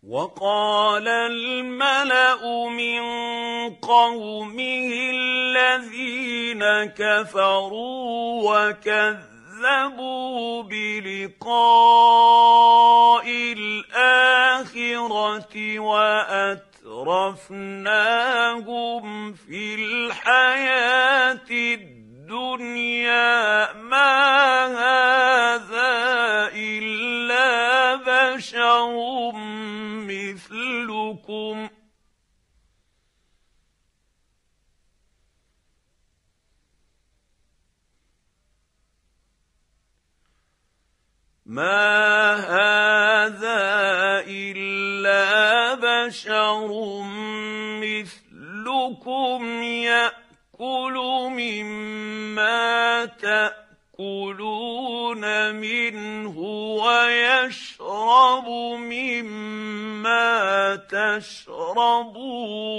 وقال الملأ من قومه الذين كفروا وكذبوا بلقاء الآخرة وأترفناهم في الحياة الدنيا ما هذا إلا بشر مثلكم يأكل مما تأكلون منه ويشرب مما تشربون